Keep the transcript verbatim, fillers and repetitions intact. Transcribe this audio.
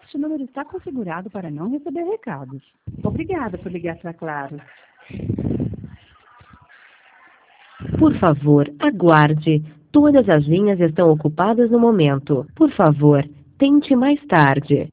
Este número está configurado para não receber recados. Obrigada por ligar para Claro. Por favor, aguarde. Todas as linhas estão ocupadas no momento. Por favor, tente mais tarde.